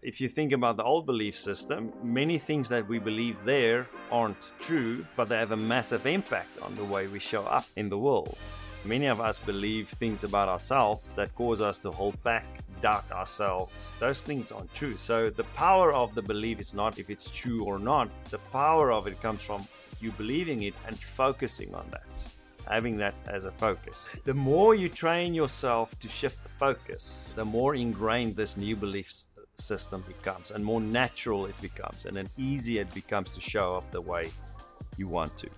if you think about the old belief system, many things that we believe there aren't true, but they have a massive impact on the way we show up in the world. Many of us believe things about ourselves that cause us to hold back, doubt ourselves. Those things aren't true. So the power of the belief is not if it's true or not. The power of it comes from you believing it and focusing on that, having that as a focus. The more you train yourself to shift the focus, the more ingrained this new belief system becomes, and more natural it becomes, and then easier it becomes to show up the way you want to.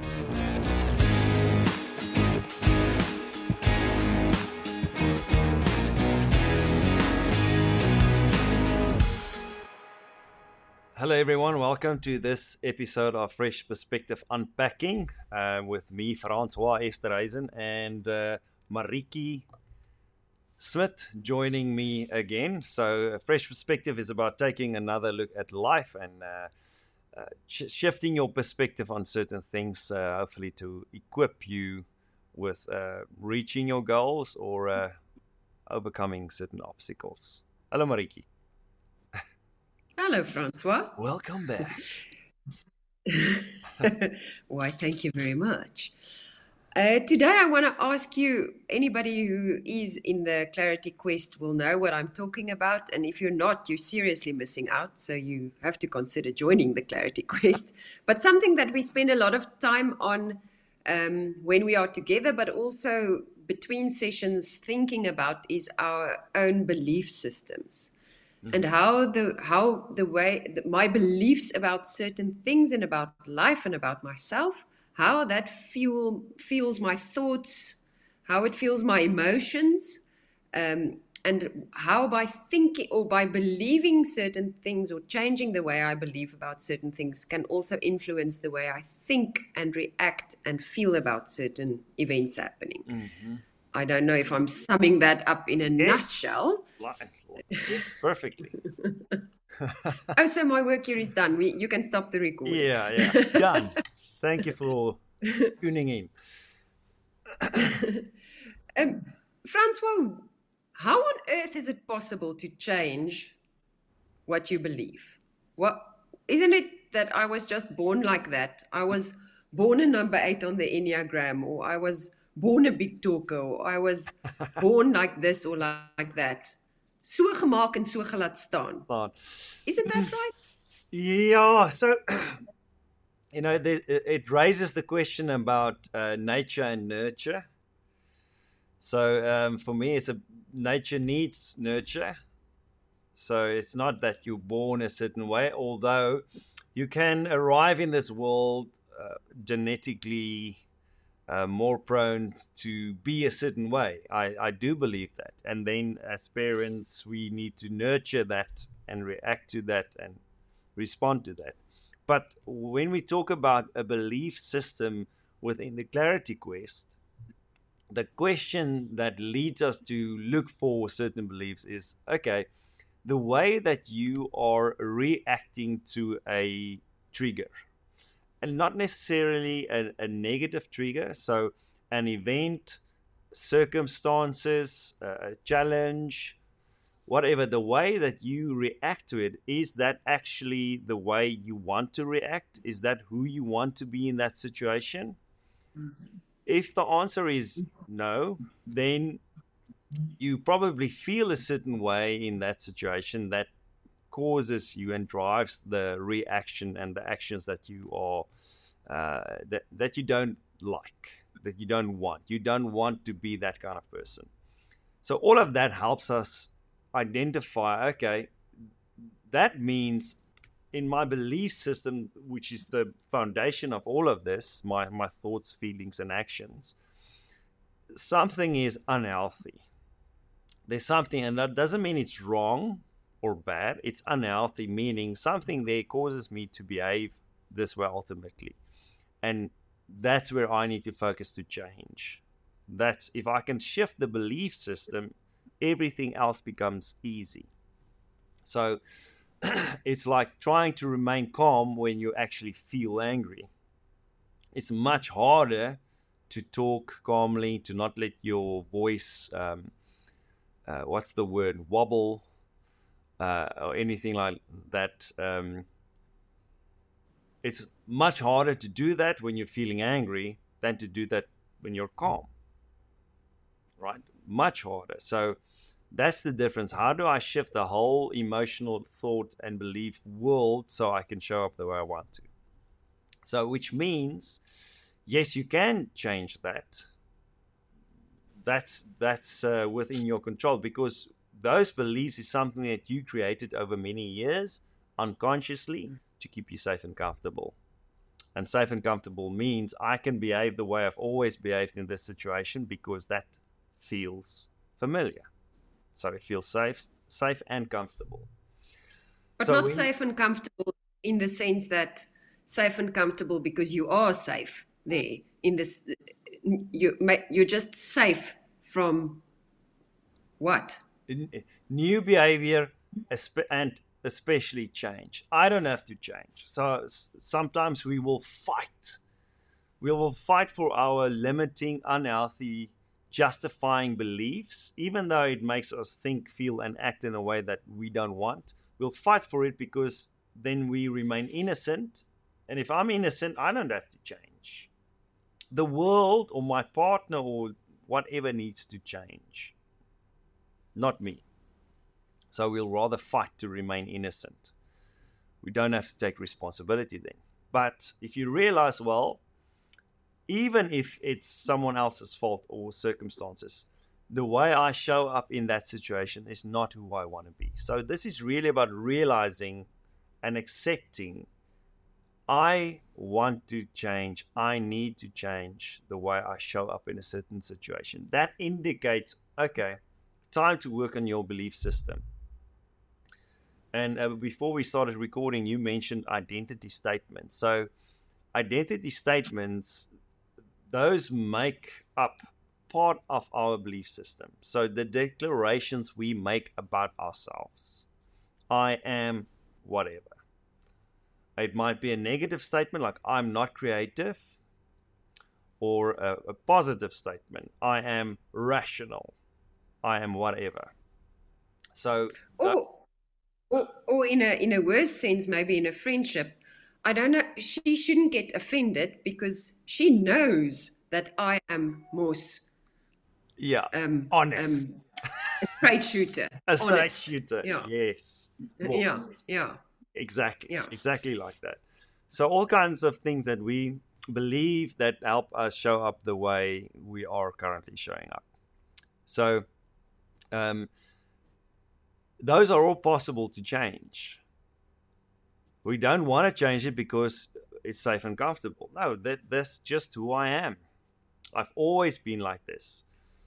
Hello everyone, welcome to this episode of Fresh Perspective Unpacking with me, Francois Esterhuizen, and Mariki Smith joining me again. So Fresh Perspective is about taking another look at life and shifting your perspective on certain things, hopefully to equip you with reaching your goals or overcoming certain obstacles. Hello Mariki. Hello, Francois. Welcome back. Why, thank you very much. Today, I want to ask you, anybody who is in the Clarity Quest will know what I'm talking about. And if you're not, you're seriously missing out. So you have to consider joining the Clarity Quest. But something that we spend a lot of time on when we are together, but also between sessions thinking about is our own belief systems. And how the way my beliefs about certain things and about life and about myself, how that fuels my thoughts, how it fuels my emotions, and how by thinking or by believing certain things or changing the way I believe about certain things can also influence the way I think and react and feel about certain events happening. Mm-hmm. I don't know if I'm summing that up in a nutshell. Perfectly. Oh, so my work here is done. You can stop the recording. Yeah. Done. Thank you for tuning in. Francois, how on earth is it possible to change what you believe? Isn't it that I was just born like that? I was born a number 8 on the Enneagram, or I was born a big talker, or I was born like this or like that. So gemaak en so gelaat staan. Isn't that right? Yeah, so it raises the question about nature and nurture. So for me, nature needs nurture. So it's not that you're born a certain way, although you can arrive in this world genetically more prone to be a certain way. I do believe that. And then as parents, we need to nurture that and react to that and respond to that. But when we talk about a belief system within the Clarity Quest, the question that leads us to look for certain beliefs is, okay, the way that you are reacting to a trigger, and not necessarily a negative trigger. So an event, circumstances, a challenge, whatever, the way that you react to it, is that actually the way you want to react? Is that who you want to be in that situation? Mm-hmm. If the answer is no, then you probably feel a certain way in that situation that causes you and drives the reaction and the actions that you are that you don't like, that you don't want. You don't want to be that kind of person. So all of that helps us identify, okay, that means in my belief system, which is the foundation of all of this, my thoughts, feelings, and actions, something is unhealthy. There's something, and that doesn't mean it's wrong or bad. It's unhealthy, meaning something there causes me to behave this way ultimately. And that's where I need to focus to change. That's if I can shift the belief system, everything else becomes easy. So it's like trying to remain calm when you actually feel angry. It's much harder to talk calmly, to not let your voice, wobble, or anything like that. It's much harder to do that when you're feeling angry than to do that when you're calm, right? Much harder. So that's the difference. How do I shift the whole emotional thought and belief world so I can show up the way I want to? So, which means, yes, you can change that. That's within your control, because those beliefs is something that you created over many years unconsciously to keep you safe and comfortable. And safe and comfortable means I can behave the way I've always behaved in this situation because that feels familiar. So it feels safe and comfortable. But So not when safe and comfortable in the sense that safe and comfortable because you are safe there. In this, you're just safe from what? new behavior and especially change, I don't have to change. So sometimes we will fight. We will fight for our limiting, unhealthy, justifying beliefs, even though it makes us think, feel, and act in a way that we don't want. We'll fight for it because then we remain innocent. And if I'm innocent, I don't have to change. The world or my partner or whatever needs to change, not me. So we'll rather fight to remain innocent. We don't have to take responsibility then. But if you realize, well, even if it's someone else's fault or circumstances, the way I show up in that situation is not who I want to be. So this is really about realizing and accepting I want to change. I need to change the way I show up in a certain situation. That indicates, okay, time to work on your belief system. And before we started recording, you mentioned identity statements. So identity statements, those make up part of our belief system. So the declarations we make about ourselves. I am whatever. It might be a negative statement like I'm not creative, or a positive statement. I am rational. I am whatever. So Or in a worse sense, maybe in a friendship, I don't know. She shouldn't get offended because she knows that I am more yeah, um, honest. um, a straight shooter, A straight honest. shooter. Yeah, Yes. yeah, Boss. yeah, Exactly. yeah. Exactly like that. So all kinds of things that we believe that help us show up the way we are currently showing up. So um, those are all possible to change. We don't want to change it because it's safe and comfortable. No, that's just who I am. I've always been like this.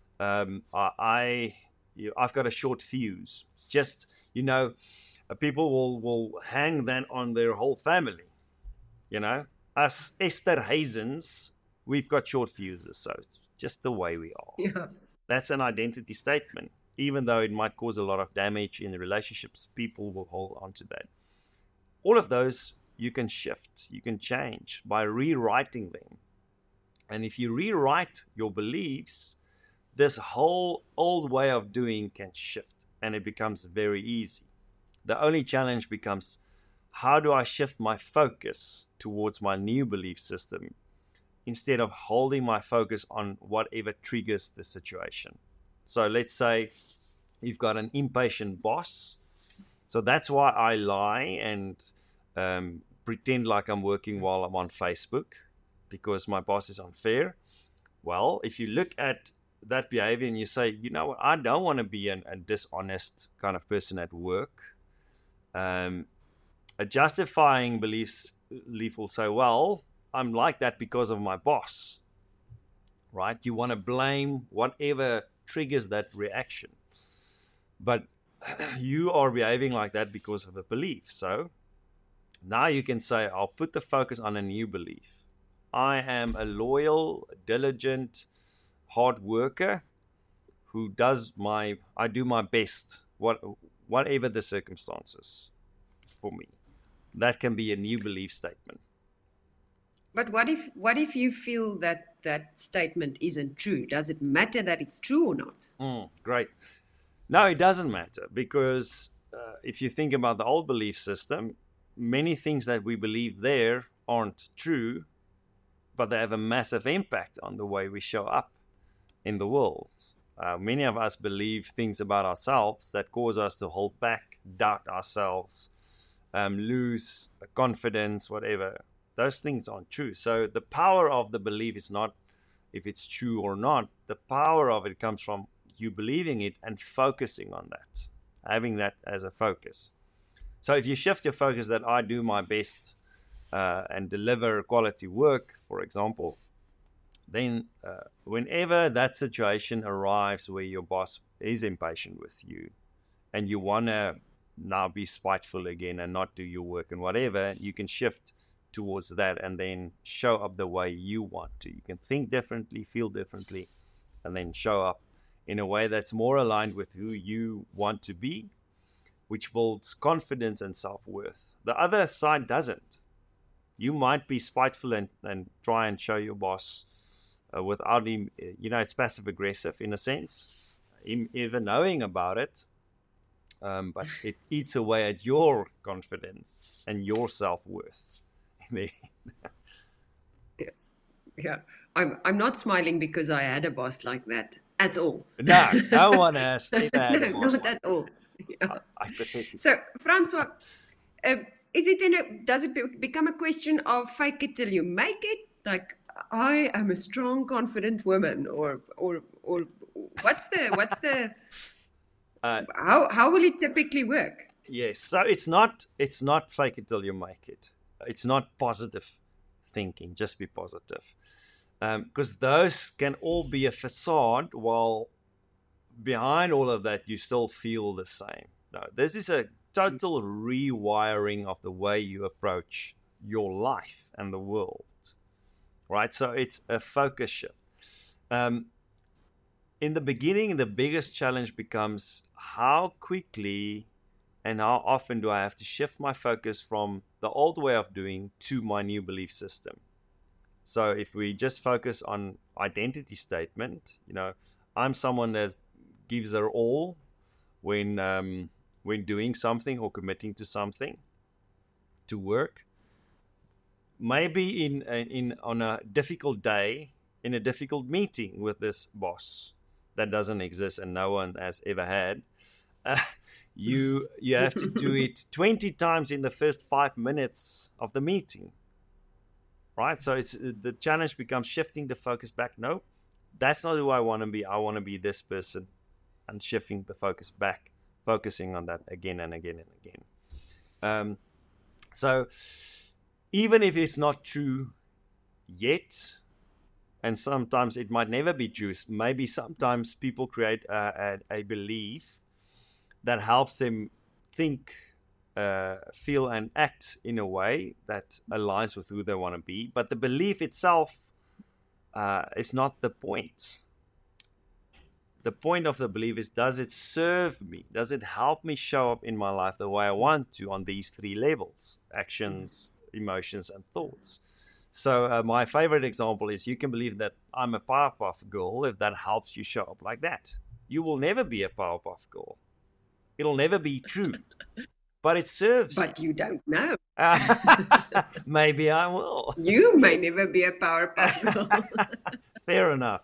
I've got a short fuse. It's just, people will hang that on their whole family. Us Esther Hazens, we've got short fuses, so it's just the way we are. Yeah. That's an identity statement. Even though it might cause a lot of damage in the relationships, people will hold on to that. All of those you can shift, you can change by rewriting them. And if you rewrite your beliefs, this whole old way of doing can shift and it becomes very easy. The only challenge becomes, how do I shift my focus towards my new belief system instead of holding my focus on whatever triggers the situation? So let's say you've got an impatient boss. So that's why I lie and pretend like I'm working while I'm on Facebook, because my boss is unfair. Well, if you look at that behavior and you say, you know what, I don't want to be a dishonest kind of person at work. A justifying belief will say, well, I'm like that because of my boss, right? You want to blame whatever triggers that reaction. But you are behaving like that because of a belief. So now you can say, I'll put the focus on a new belief. I am a loyal, diligent, hard worker who I do my best, whatever the circumstances for me. That can be a new belief statement. But what if you feel that statement isn't true? Does it matter that it's true or not? Great. No, it doesn't matter, because if you think about the old belief system, many things that we believe there aren't true, but they have a massive impact on the way we show up in the world. Many of us believe things about ourselves that cause us to hold back, doubt ourselves, lose confidence, whatever. Those things aren't true. So the power of the belief is not if it's true or not. The power of it comes from you believing it and focusing on that, having that as a focus. So if you shift your focus that I do my best and deliver quality work, for example, then whenever that situation arrives where your boss is impatient with you and you want to now be spiteful again and not do your work and whatever, you can shift towards that and then show up the way you want to. You can think differently, feel differently, and then show up in a way that's more aligned with who you want to be, which builds confidence and self-worth. The other side doesn't. You might be spiteful and try and show your boss without him, it's passive aggressive in a sense, him even knowing about it, but it eats away at your confidence and your self-worth. Yeah. I'm not smiling because I had a boss like that at all. No one has ever had a boss not at all. Yeah. Pathetic. So, Francois, does it become a question of fake it till you make it? Like, I am a strong, confident woman, or what's the how will it typically work? Yes, so it's not fake it till you make it. It's not positive thinking. Just be positive, because those can all be a facade, while behind all of that you still feel the same. No, this is a total rewiring of the way you approach your life and the world. Right, so it's a focus shift. In the beginning, the biggest challenge becomes how quickly and how often do I have to shift my focus from the old way of doing to my new belief system. So if we just focus on identity statement, I'm someone that gives her all when doing something or committing to something, to work. Maybe on a difficult day, in a difficult meeting with this boss that doesn't exist and no one has ever had, you have to do it 20 times in the first 5 minutes of the meeting, right? So the challenge becomes shifting the focus back. No, that's not who I want to be. I want to be this person, and shifting the focus back, focusing on that again and again and again. So even if it's not true yet, and sometimes it might never be true, maybe sometimes people create a belief that helps them think, feel, and act in a way that aligns with who they want to be. But the belief itself is not the point. The point of the belief is, does it serve me? Does it help me show up in my life the way I want to on these 3 levels: actions, emotions, and thoughts? So my favorite example is, you can believe that I'm a Powerpuff Girl if that helps you show up like that. You will never be a Powerpuff Girl. It'll never be true, but it serves. But you don't know. Maybe I will. You may never be a Powerpuff Girl. Fair enough.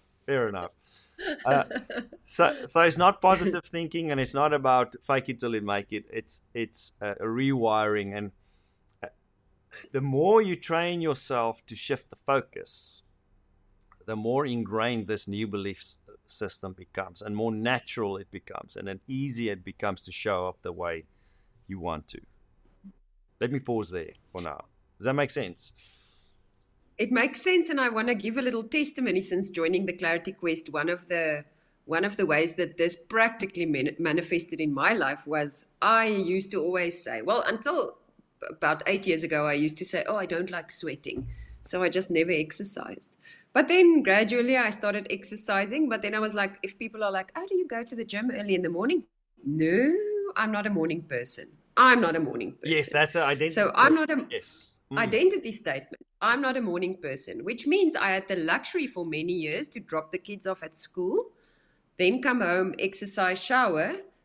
So it's not positive thinking, and it's not about fake it till you make it. It's a rewiring, and the more you train yourself to shift the focus, the more ingrained this new belief system becomes, and more natural it becomes, and then easier it becomes to show up the way you want to. Let me pause there for now. Does that make sense? It makes sense, and I want to give a little testimony. Since joining the Clarity Quest, one of the ways that this practically manifested in my life was, I used to always say, well, until about 8 years ago, I used to say, I don't like sweating, so I just never exercised. But then gradually I started exercising, but then I was like, if people are like, do you go to the gym early in the morning? No, I'm not a morning person. Yes, that's an identity. So I'm not a... Yes. Identity statement. I'm not a morning person, which means I had the luxury for many years to drop the kids off at school, then come home, exercise, shower,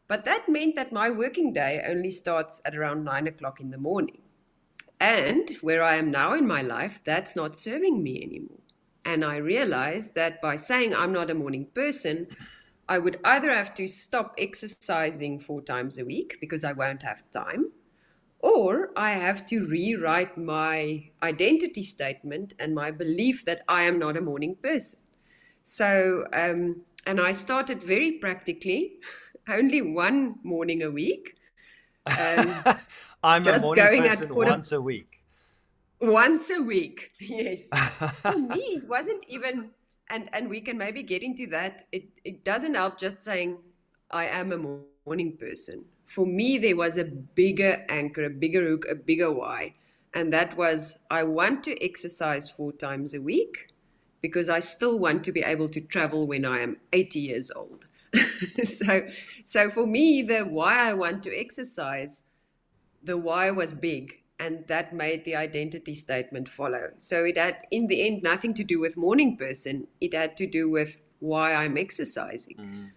But that meant that my working day only starts at around 9 o'clock in the morning. And where I am now in my life, that's not serving me anymore. And I realized that by saying I'm not a morning person, I would either have to stop exercising 4 times a week because I won't have time, or I have to rewrite my identity statement and my belief that I am not a morning person. So, and I started very practically, only one morning a week, I'm a just morning going at person quarter once a week. once a week. Yes. For me, it wasn't even, and we can maybe get into that. It doesn't help just saying I am a morning person. For me, there was a bigger anchor, a bigger hook, a bigger why. And that was I want to exercise 4 times a week because I still want to be able to travel when I am 80 years old. So for me, the why I want to exercise, the why was big, and that made the identity statement follow. So it had, in the end, nothing to do with morning person. It had to do with why I'm exercising.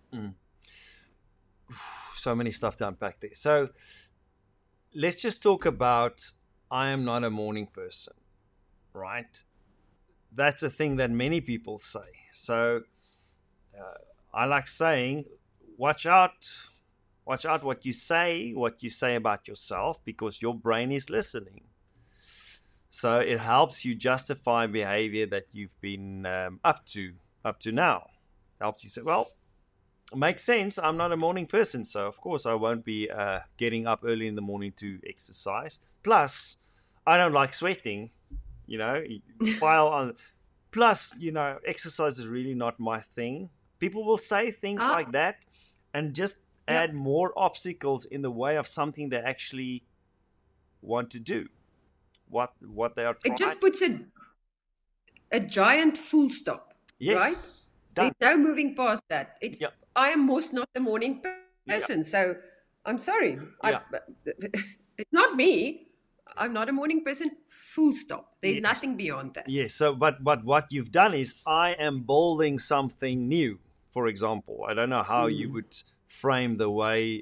So many stuff to unpack there. So let's just talk about I am not a morning person, right? That's a thing that many people say. So I like saying, watch out what you say about yourself, because your brain is listening. So it helps you justify behavior that you've been up to now. Helps you say, well, it makes sense. I'm not a morning person, so of course I won't be getting up early in the morning to exercise. Plus, I don't like sweating. Pile on. Plus, exercise is really not my thing. People will say things like that and just add more obstacles in the way of something they actually want to do. What they are trying. It just puts a giant full stop, right? Done. There's no moving past that. It's I am most not a morning person, so I'm sorry. It's not me. I'm not a morning person. Full stop. There's nothing beyond that. Yes. So, but what you've done is I am building something new. For example, I don't know how you would frame the way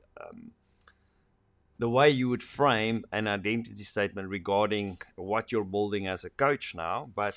you would frame an identity statement regarding what you're building as a coach now, but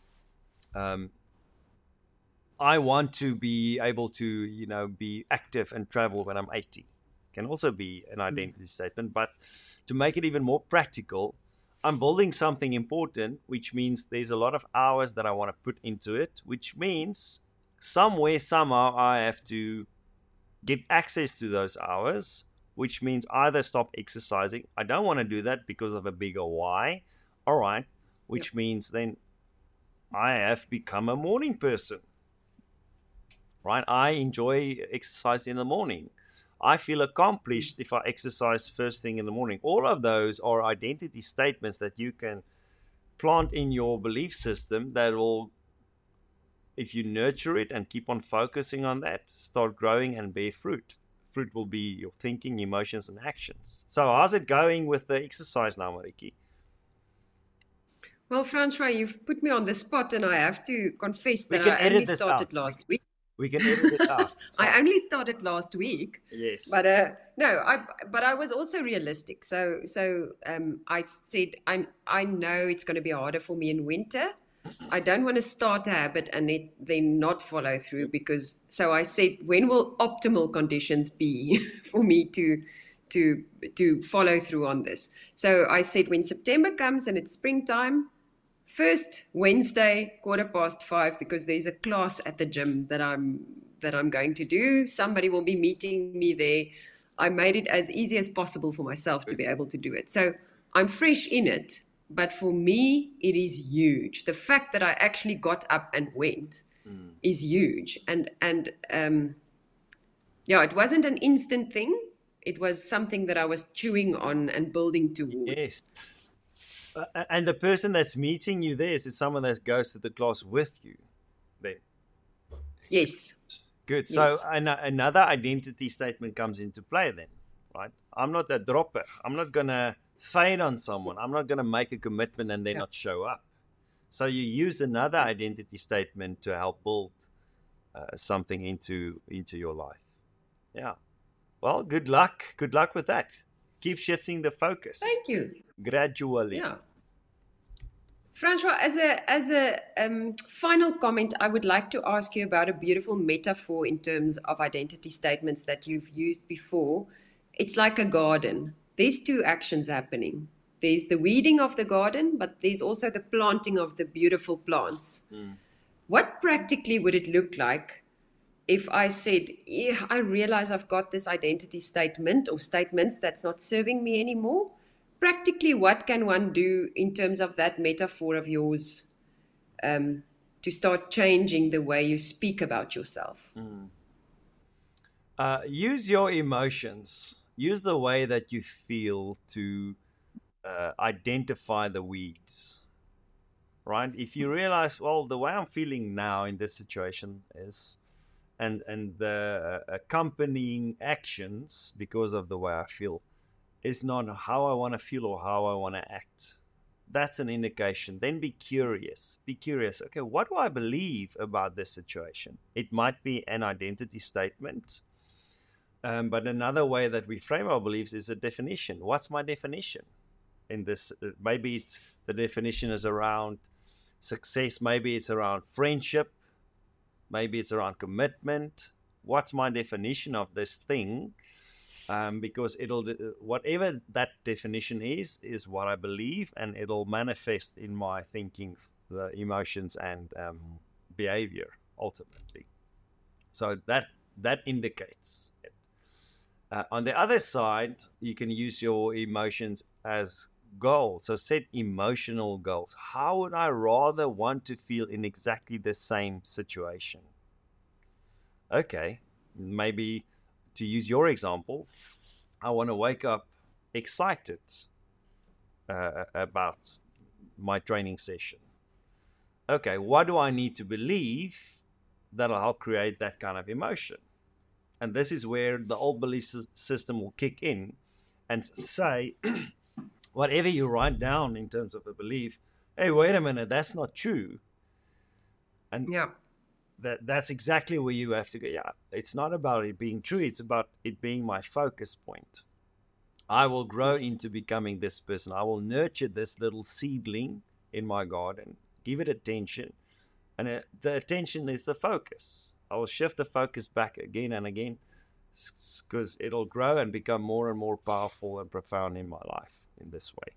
I want to be able to, be active and travel when I'm 80. Can also be an identity statement, but to make it even more practical, I'm building something important, which means there's a lot of hours that I want to put into it, which means somewhere, somehow I have to get access to those hours, which means either stop exercising. I don't want to do that because of a bigger why. All right. Which means then I have become a morning person, right? I enjoy exercise in the morning. I feel accomplished if I exercise first thing in the morning. All of those are identity statements that you can plant in your belief system that will, if you nurture it and keep on focusing on that, start growing and bear fruit. Fruit will be your thinking, emotions, and actions. So how's it going with the exercise now, Mariki? Well, Francois, you've put me on the spot, and I have to confess that I only started last week. We can edit it out. I only started last week. Yes. But but I was also realistic. So I said I know it's going to be harder for me in winter. I don't want to start a habit and then not follow through, because so I said, when will optimal conditions be for me to follow through on this? So I said, when September comes and it's springtime, first Wednesday, 5:15, because there's a class at the gym that I'm going to do. Somebody will be meeting me there. I made it as easy as possible for myself to be able to do it. So I'm fresh in it, but for me, it is huge. The fact that I actually got up and went is huge. And it wasn't an instant thing. It was something that I was chewing on and building towards. Yes. And the person that's meeting you there is someone that goes to the class with you then. Yes. Good. Yes. So another identity statement comes into play then, right? I'm not a dropper. I'm not going to fade on someone. I'm not going to make a commitment and then not show up. So you use another identity statement to help build something into your life. Yeah. Well, good luck. Good luck with that. Keep shifting the focus Thank you. gradually. Yeah. Francois, as a final comment, I would like to ask you about a beautiful metaphor in terms of identity statements that you've used before. It's like a garden. There's two actions happening. There's the weeding of the garden, but there's also the planting of the beautiful plants. What practically would it look like if I said, yeah, I realize I've got this identity statement or statements that's not serving me anymore? Practically, what can one do in terms of that metaphor of yours to start changing the way you speak about yourself? Use your emotions. Use the way that you feel to identify the weeds. Right? If you realize, well, the way I'm feeling now in this situation is, and the accompanying actions because of the way I feel, is not how I want to feel or how I want to act. That's an indication. Then be curious. Be curious. Okay, what do I believe about this situation? It might be an identity statement, but another way that we frame our beliefs is a definition. What's my definition in this? Maybe it's the definition is around success. Maybe it's around friendship. Maybe it's around commitment. What's my definition of this thing? Because whatever that definition is what I believe, and it'll manifest in my thinking, the emotions, and behavior ultimately. So that indicates it. On the other side, you can use your emotions as goals. So set emotional goals. How would I rather want to feel in exactly the same situation? Okay, maybe, to use your example, I want to wake up excited about my training session. Okay, what do I need to believe that'll help create that kind of emotion? And this is where the old belief system will kick in and say, whatever you write down in terms of a belief, hey, wait a minute, that's not true. And yeah. That's exactly where you have to go. Yeah, it's not about it being true. It's about it being my focus point. I will grow into becoming this person. I will nurture this little seedling in my garden, give it attention. And the attention is the focus. I will shift the focus back again and again because it'll grow and become more and more powerful and profound in my life in this way.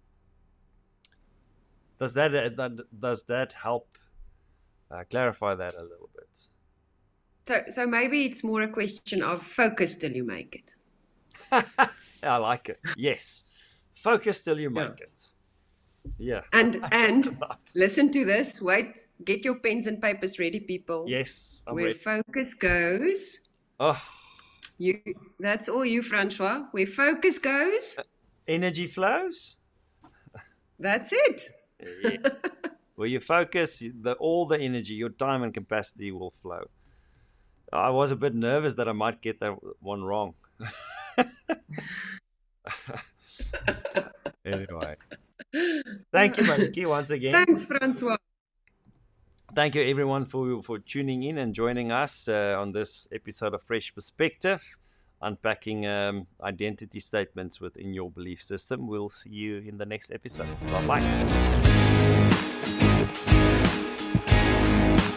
Does that help? Clarify that a little bit. So maybe it's more a question of focus till you make it. I like it. Yes. Focus till you make it. Yeah. And listen to this. Wait, get your pens and papers ready, people. Yes. Where focus goes. Oh. That's all you, Francois. Where focus goes. Energy flows. That's it. Yeah. Where you focus, all the energy, your time and capacity will flow. I was a bit nervous that I might get that one wrong. Anyway. Thank you, Mariki, once again. Thanks, Francois. Thank you, everyone, for tuning in and joining us on this episode of Fresh Perspective, unpacking identity statements within your belief system. We'll see you in the next episode. Bye-bye.